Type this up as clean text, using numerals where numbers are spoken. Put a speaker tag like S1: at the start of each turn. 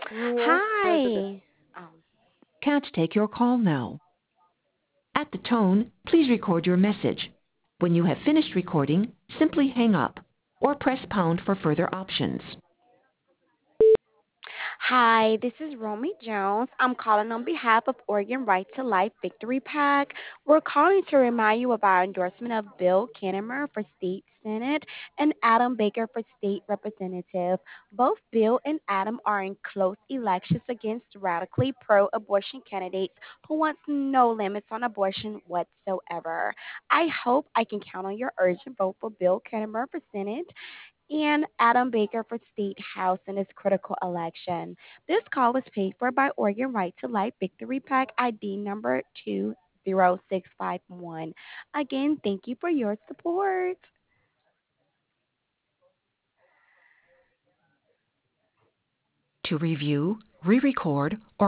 S1: rules for the
S2: Hi. Oh.
S3: Can't take your call now. At the tone, please record your message. When you have finished recording, simply hang up or press pound for further options.
S2: Hi, this is Romy Jones. I'm calling on behalf of Oregon Right to Life Victory PAC. We're calling to remind you of our endorsement of Bill Kinnemer for State Senate and Adam Baker for State Representative. Both Bill and Adam are in close elections against radically pro abortion candidates who want no limits on abortion whatsoever. I hope I can count on your urgent vote for Bill Kinnemer for Senate and Adam Baker for State House in this critical election. This call was paid for by Oregon Right to Life Victory PAC ID number 20651. Again, thank you for your support.
S3: To review, re-record, or